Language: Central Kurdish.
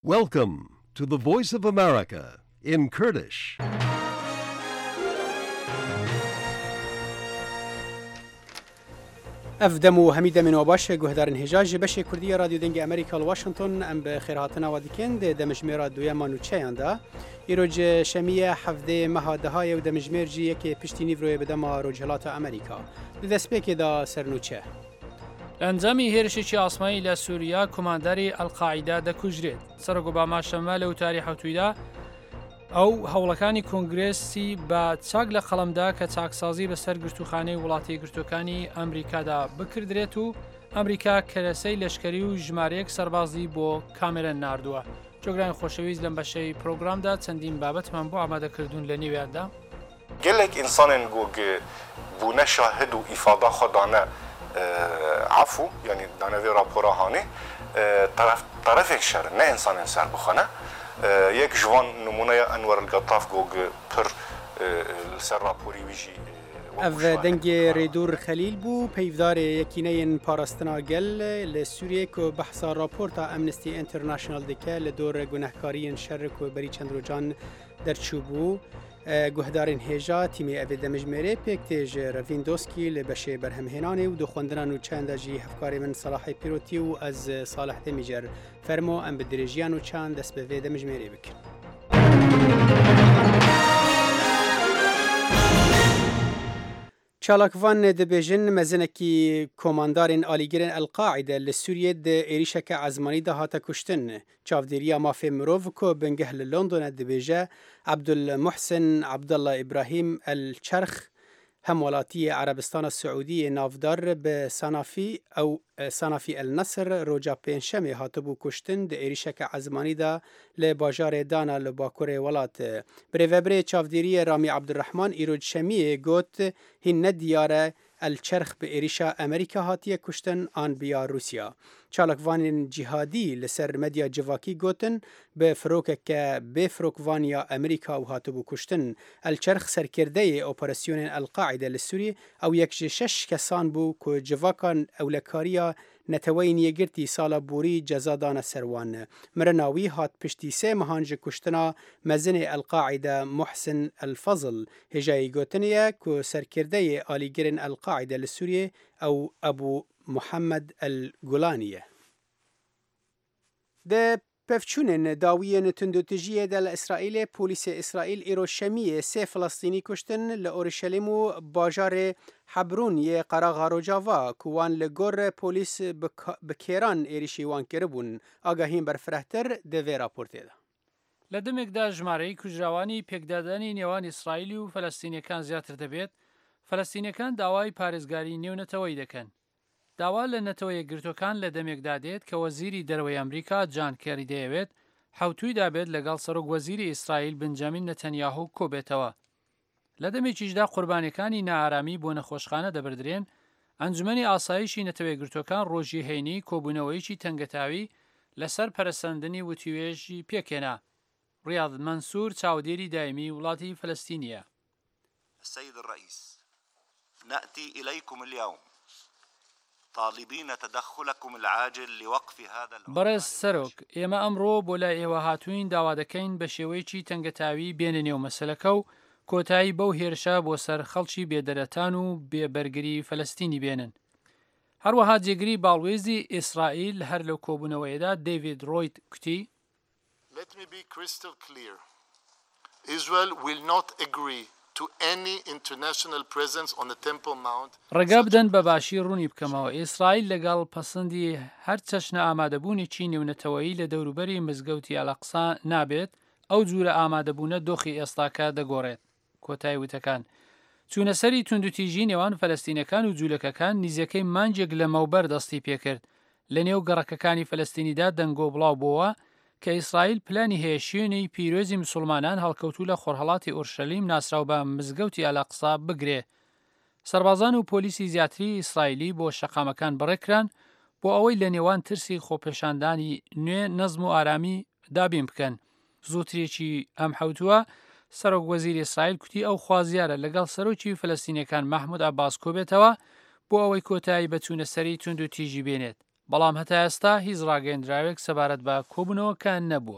Welcome to the Voice of America in Kurdish. افدمو حمید من وباش گهدار انهجاج بشه کردی رادیو دنگ امریکا واشنطن ام به خیراتنا و دیکند دمجمیر دویا مانوچه اندا ایروج شمیه حفده مهاده های و دمجمیر جیه که پشتینی روی بدم روجهلات امریکا لدسپیک دا سرنوچه ئەنجامی هێرشێکی ئاسمایی لە سووریا کۆمانداری ئەلقاعیدا دەکوژرێت. سەرۆک ئۆباما شەمە لە وتاری حوتویدا ئەو هەوڵەکانی کۆنگرێسی بە چاک لە قەڵەمدا کە چاکسازی بەسەر گرتوخانەی وڵاتی گرتوەکانی ئەمریکادا بکردرێت و ئەمریکا کەرەسەی لەشکری و ژمارەیەک سەربازی بۆ کامێرە ناردووە. جۆگرانی خۆشەویست لەم بەشەی پرۆگرامدا چەندین بابەتمان بۆ ئامادەکردوون لە نێویاندا. gelek insanên gog bûne şahid û îfada xwe dane عفو yani danevê rapora hanê tarafek şerin ne insanên serbixwe yek ji van numuneya Enwer el-Gattaf gog pir li ser raporî wî jî اف دنگ ریدور خلیل بو پیودار یکینه پاراستنا گل لسوریه که بحثا راپورتا امنستی انترناشنال دکه لدور گناهکاری شر و بری چند روزان در چوبو گهدارین هجا تیمی اوی دمجمره پیکتیج رویندوسکی لبشه برهمهنانی و دو خوندنان و چند جی هفکاری من صلاح پیروتی و از صالح دمیجر فرمو ام بدریجیان و چند دست به وی دمجمره بکن. چالاکوان دبیجن مزنکی کماندارین آلیگرین القاعده لسوریه ده ایریشک عزمانی ده هاتا کشتن. چاودیریا مافی مروف که بنگه لندن دبیجه عبدالمحسن عبدالله ابراهیم الچرخ همولاتی عربستان السعودی نافدار به صنافی او صنافی النصر روجا پنجشنبه هاتبو کشتن ده ایریشک عزمانی ده لباجار دانا لباکور ولات بریوبری چاودیری رامی عبدالرحمن ایروج شمیه گوت هین دیاره الچرخ به ایریشا امریکا هاتیه کشتن آن بیا روسیا. چالکوان جهادی لسر مدیا جواکی گوتن به فروک که به فروکوانیا امریکا و هاتبو کشتن. الچرخ سرکرده اپراسیون القاعده لسوری او یک شش کسان بو که جواکان اولکاریا نتوین یگرتی سالا بوری جزادان سروان. مرناوی هات پشتی سه مهانج کشتنا مزن القاعده محسن الفضل هجای گوتنیه که سرکرده آلیگرین القاعده لسوریه او ابو محمد الگولانیه. ده پفچونن داویین تندوتجیه دل اسرائیل پولیس اسرائیل ایرو شمیه سه فلسطینی کشتن لأورشلیم و باجار حبرون یه قراغ روجاوا کوان لگور پولیس بکیران ایریشی وان کربون آگاهیم برفرهتر دوی راپورته ده. لە دەمێکدا ژمارەی کوژراوانی پێکدادانی نێوان ئیسرائیل و فەلەستینیەکان زیاتر دەبێت. فەلەستینیەکان داوای پارێزگاری نێونەتەوەی دەکەن. داوا لە نەتەوە یەکگرتوەکان لە دەمێکدا دێت کە وەزیری دەرەوەی ئەمریکا جان کێری دەیەوێت حوتوی دابێت لەگەڵ سەرۆک وەزیری ئیسرائیل بنجامین نەتەنیاهو کۆبێتەوە. لە دەمێکیشدا قوربانیەکانی نائارامی بۆ نەخۆشخانە دەبردرێن. ئەنجومەنی ئاسایشی نەتەوە یەکگرتوەکان ڕۆژی هەینی کۆبوونەوەیکی تەنگەتاوی لەسەر پەرەسەندنی وتیوێژی پێکێنا. ریاض منصور چاودێری دایمی وڵاتی فلەستینیە. السيد الرئيس نأتي إليكم اليوم طالبين تدخلكم العاجل لوقف هذا بەڕێز سەرۆک ئێمە ئەمڕۆ بۆ لای ئێوە هاتووین داوا دەکەین بە شێوەیەکی تەنگەتاوی بێنە نێو مەسەلەکە و کۆتایی بەو هێرشە بۆ سەر خەڵکی بێدەرەتان و بێبەرگری فەلەستینی بێنن. هەروەها جێگری باڵوێزی ئیسرائیل هەر لەو کۆبوونەوەیەدا دەیڤید ڕۆیت کوتی Let me be crystal clear. Israel will not agree to any international presence on the Temple Mount. ڕێگا بدەن بە باشی ڕوونی بکەمەوە. ئیسرائیل لەگەڵ پەسەندی هەر چەشنە ئامادەبوونێکی نێونەتەوەیی لە دەوروبەری مزگەوتی ئەڵەقسا نابێت. ئەو جوورە ئامادەبوونە دۆخی ئێستاکە دەگۆڕێت. کۆتایی وتەکان چوونەسەری توندوتیژی نێوان فەلەستینەکان و جوولەکەکان نیزەکەی مانجێک لە مەوبەر دەستی پێکرد. لە نێو گەڕەکەکانی فەلەستینیدا دەنگۆ بڵاو بووە کە ئیسرائیل پلانی هەیە شوێنی پیرۆزی مسلمانان هەڵکەوتوو لە خۆرهەڵاتی ئورشەلیم ناسراو بە مزگەوتی ئەڵەقسا بگرێ. سەربازان و پۆلیسی زیاتری ئیسرائیلی بۆ شەقامەکان بڕێکران بۆ ئەوەی لە نێوان ترسی خۆپێشاندانی نوێ نەزم و ئارامی دابین بکەن. زووترێکی ئەم حوتووە سەرۆک وەزیری ئیسرائیل کوتی ئەو خوازیارە لەگەڵ سەرۆکی فەلەستینیەکان مەحموود عەباس کۆبێتەوە بۆ ئەوەی کۆتایی بە چوونەسەری توندوتیژی بێنێت. بەڵام هەتا ئێستا هیچ ڕاگەیەندراوێک سەبارەت بە کۆبوونەوەکان نەبووە.